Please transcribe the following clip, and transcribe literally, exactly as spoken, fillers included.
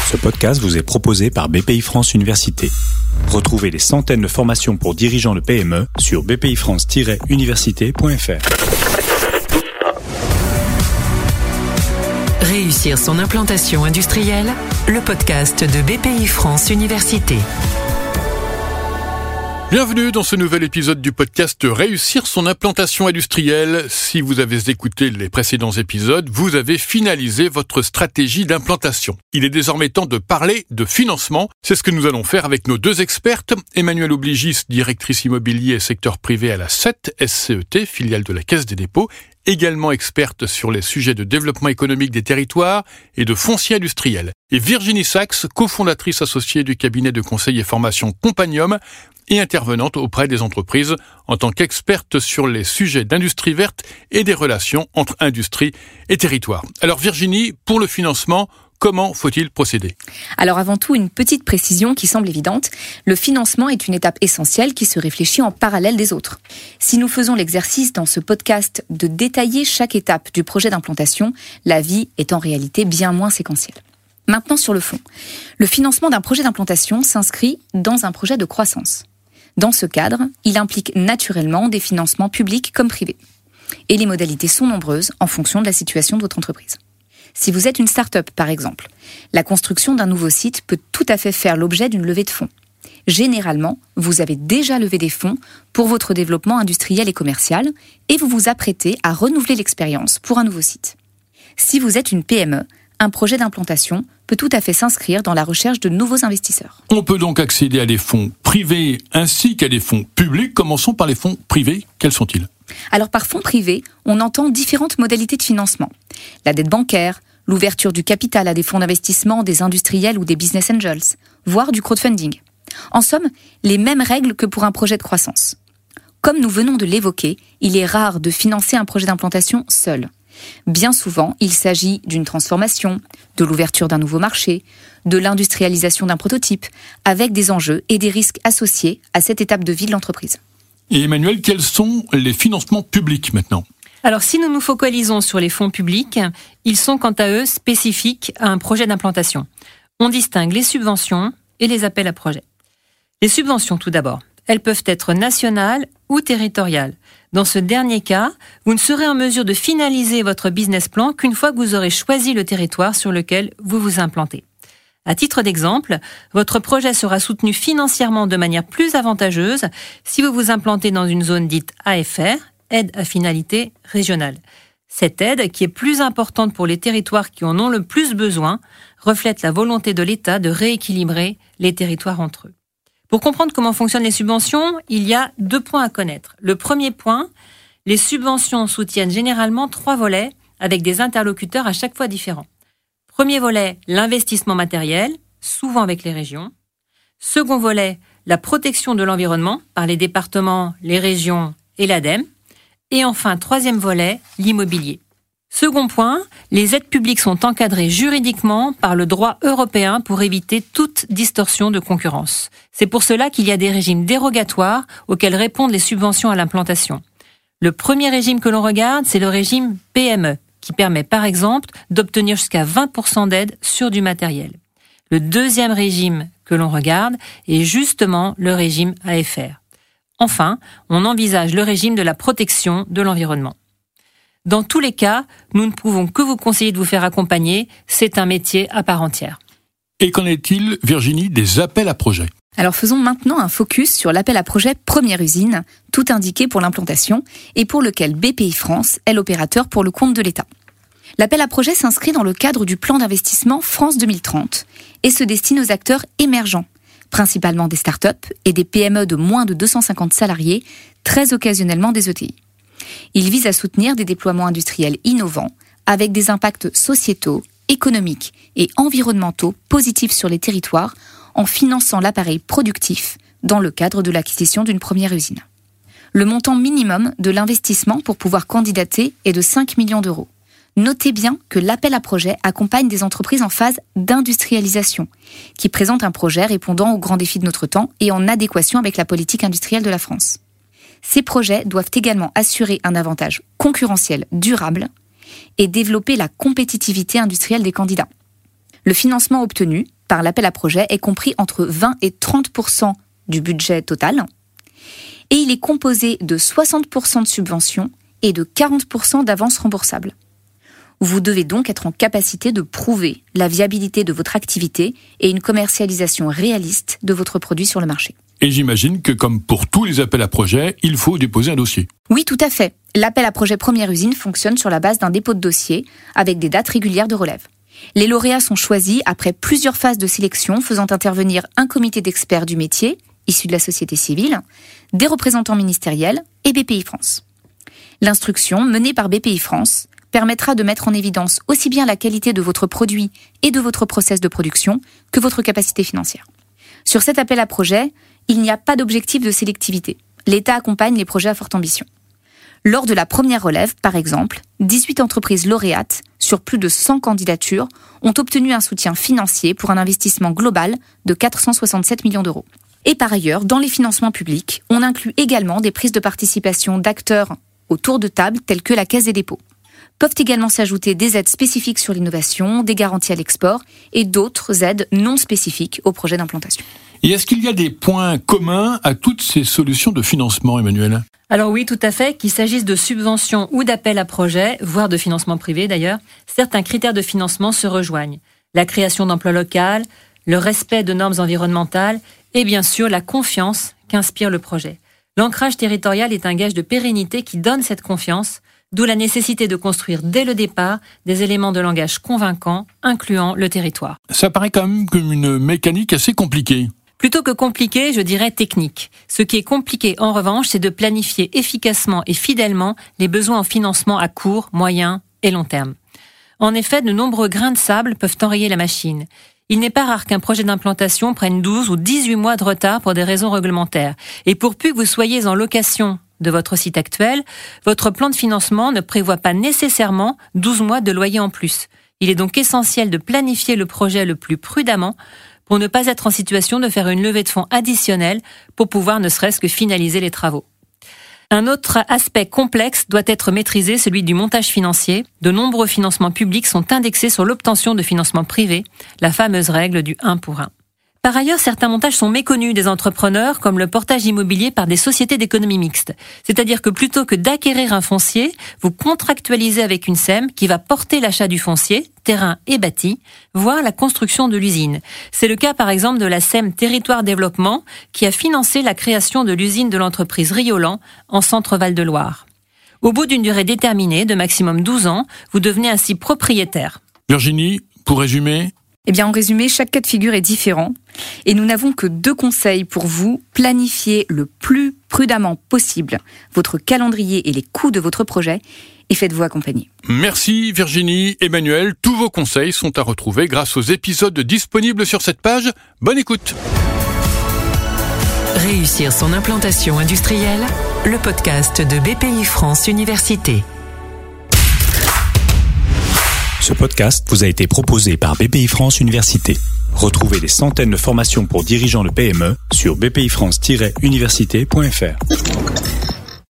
Ce podcast vous est proposé par B P I France Université. Retrouvez des centaines de formations pour dirigeants de P M E sur b p i france tiret université point f r. Réussir son implantation industrielle, le podcast de B P I France Université. Bienvenue dans ce nouvel épisode du podcast Réussir son implantation industrielle. Si vous avez écouté les précédents épisodes, vous avez finalisé votre stratégie d'implantation. Il est désormais temps de parler de financement. C'est ce que nous allons faire avec nos deux expertes. Emmanuelle Oubligis, directrice immobilier et secteur privé à la S E T, S C E T, filiale de la Caisse des dépôts, également experte sur les sujets de développement économique des territoires et de foncier industriel. Et Virginie Sachs, cofondatrice associée du cabinet de conseil et formation Compagnium et intervenante auprès des entreprises en tant qu'experte sur les sujets d'industrie verte et des relations entre industrie et territoire. Alors Virginie, pour le financement, comment faut-il procéder ? Alors avant tout, une petite précision qui semble évidente. Le financement est une étape essentielle qui se réfléchit en parallèle des autres. Si nous faisons l'exercice dans ce podcast de détailler chaque étape du projet d'implantation, la vie est en réalité bien moins séquentielle. Maintenant sur le fond. Le financement d'un projet d'implantation s'inscrit dans un projet de croissance. Dans ce cadre, il implique naturellement des financements publics comme privés. Et les modalités sont nombreuses en fonction de la situation de votre entreprise. Si vous êtes une start-up, par exemple, la construction d'un nouveau site peut tout à fait faire l'objet d'une levée de fonds. Généralement, vous avez déjà levé des fonds pour votre développement industriel et commercial et vous vous apprêtez à renouveler l'expérience pour un nouveau site. Si vous êtes une P M E, un projet d'implantation peut tout à fait s'inscrire dans la recherche de nouveaux investisseurs. On peut donc accéder à des fonds privés ainsi qu'à des fonds publics. Commençons par les fonds privés. Quels sont-ils ? Alors par fonds privés, on entend différentes modalités de financement. La dette bancaire, l'ouverture du capital à des fonds d'investissement, des industriels ou des business angels, voire du crowdfunding. En somme, les mêmes règles que pour un projet de croissance. Comme nous venons de l'évoquer, il est rare de financer un projet d'implantation seul. Bien souvent, il s'agit d'une transformation, de l'ouverture d'un nouveau marché, de l'industrialisation d'un prototype, avec des enjeux et des risques associés à cette étape de vie de l'entreprise. Et Emmanuelle, quels sont les financements publics maintenant ? Alors, si nous nous focalisons sur les fonds publics, ils sont quant à eux spécifiques à un projet d'implantation. On distingue les subventions et les appels à projets. Les subventions, tout d'abord, elles peuvent être nationales ou territoriales. Dans ce dernier cas, vous ne serez en mesure de finaliser votre business plan qu'une fois que vous aurez choisi le territoire sur lequel vous vous implantez. À titre d'exemple, votre projet sera soutenu financièrement de manière plus avantageuse si vous vous implantez dans une zone dite A F R, aide à finalité régionale. Cette aide, qui est plus importante pour les territoires qui en ont le plus besoin, reflète la volonté de l'État de rééquilibrer les territoires entre eux. Pour comprendre comment fonctionnent les subventions, il y a deux points à connaître. Le premier point, les subventions soutiennent généralement trois volets avec des interlocuteurs à chaque fois différents. Premier volet, l'investissement matériel, souvent avec les régions. Second volet, la protection de l'environnement par les départements, les régions et l'ADEME. Et enfin, troisième volet, l'immobilier. Second point, les aides publiques sont encadrées juridiquement par le droit européen pour éviter toute distorsion de concurrence. C'est pour cela qu'il y a des régimes dérogatoires auxquels répondent les subventions à l'implantation. Le premier régime que l'on regarde, c'est le régime P M E, qui permet par exemple d'obtenir jusqu'à vingt pour cent d'aide sur du matériel. Le deuxième régime que l'on regarde est justement le régime A F R. Enfin, on envisage le régime de la protection de l'environnement. Dans tous les cas, nous ne pouvons que vous conseiller de vous faire accompagner. C'est un métier à part entière. Et qu'en est-il, Virginie, des appels à projets ? Alors faisons maintenant un focus sur l'appel à projet Première Usine, tout indiqué pour l'implantation et pour lequel B P I France est l'opérateur pour le compte de l'État. L'appel à projet s'inscrit dans le cadre du plan d'investissement France deux mille trente et se destine aux acteurs émergents, principalement des start-up et des P M E de moins de deux cent cinquante salariés, très occasionnellement des E T I. Il vise à soutenir des déploiements industriels innovants avec des impacts sociétaux, économiques et environnementaux positifs sur les territoires en finançant l'appareil productif dans le cadre de l'acquisition d'une première usine. Le montant minimum de l'investissement pour pouvoir candidater est de cinq millions d'euros. Notez bien que l'appel à projet accompagne des entreprises en phase d'industrialisation, qui présentent un projet répondant aux grands défis de notre temps et en adéquation avec la politique industrielle de la France. Ces projets doivent également assurer un avantage concurrentiel durable et développer la compétitivité industrielle des candidats. Le financement obtenu par l'appel à projet est compris entre vingt et trente pour cent du budget total et il est composé de soixante pour cent de subventions et de quarante pour cent d'avances remboursables. Vous devez donc être en capacité de prouver la viabilité de votre activité et une commercialisation réaliste de votre produit sur le marché. Et j'imagine que comme pour tous les appels à projets, il faut déposer un dossier. Oui, tout à fait. L'appel à projet Première Usine fonctionne sur la base d'un dépôt de dossier avec des dates régulières de relève. Les lauréats sont choisis après plusieurs phases de sélection faisant intervenir un comité d'experts du métier, issu de la société civile, des représentants ministériels et B P I France. L'instruction menée par B P I France permettra de mettre en évidence aussi bien la qualité de votre produit et de votre process de production que votre capacité financière. Sur cet appel à projet, il n'y a pas d'objectif de sélectivité. L'État accompagne les projets à forte ambition. Lors de la première relève, par exemple, dix-huit entreprises lauréates, sur plus de cent candidatures, ont obtenu un soutien financier pour un investissement global de quatre cent soixante-sept millions d'euros. Et par ailleurs, dans les financements publics, on inclut également des prises de participation d'acteurs autour de table tels que la Caisse des dépôts. Peuvent également s'ajouter des aides spécifiques sur l'innovation, des garanties à l'export et d'autres aides non spécifiques au projet d'implantation. Et est-ce qu'il y a des points communs à toutes ces solutions de financement, Emmanuel ? Alors oui, tout à fait, qu'il s'agisse de subventions ou d'appels à projets, voire de financement privé d'ailleurs, certains critères de financement se rejoignent. La création d'emplois locaux, le respect de normes environnementales et bien sûr la confiance qu'inspire le projet. L'ancrage territorial est un gage de pérennité qui donne cette confiance, d'où la nécessité de construire dès le départ des éléments de langage convaincants, incluant le territoire. Ça paraît quand même comme une mécanique assez compliquée. Plutôt que compliqué, je dirais technique. Ce qui est compliqué, en revanche, c'est de planifier efficacement et fidèlement les besoins en financement à court, moyen et long terme. En effet, de nombreux grains de sable peuvent enrayer la machine. Il n'est pas rare qu'un projet d'implantation prenne douze ou dix-huit mois de retard pour des raisons réglementaires. Et pour plus que vous soyez en location de votre site actuel, votre plan de financement ne prévoit pas nécessairement douze mois de loyer en plus. Il est donc essentiel de planifier le projet le plus prudemment pour ne pas être en situation de faire une levée de fonds additionnelle pour pouvoir ne serait-ce que finaliser les travaux. Un autre aspect complexe doit être maîtrisé, celui du montage financier. De nombreux financements publics sont indexés sur l'obtention de financements privés, la fameuse règle du un pour un. Par ailleurs, certains montages sont méconnus des entrepreneurs, comme le portage immobilier par des sociétés d'économie mixte. C'est-à-dire que plutôt que d'acquérir un foncier, vous contractualisez avec une S E M qui va porter l'achat du foncier, terrain et bâti, voire la construction de l'usine. C'est le cas par exemple de la S E M Territoire Développement, qui a financé la création de l'usine de l'entreprise Riolan en Centre-Val de Loire. Au bout d'une durée déterminée, de maximum douze ans, vous devenez ainsi propriétaire. Virginie, pour résumer ? Eh bien, en résumé, chaque cas de figure est différent et nous n'avons que deux conseils pour vous. Planifiez le plus prudemment possible votre calendrier et les coûts de votre projet et faites-vous accompagner. Merci Virginie, Emmanuel. Tous vos conseils sont à retrouver grâce aux épisodes disponibles sur cette page. Bonne écoute. Réussir son implantation industrielle, le podcast de B P I France Université. Ce podcast vous a été proposé par B P I France Université. Retrouvez des centaines de formations pour dirigeants de P M E sur b p i france tiret université point f r.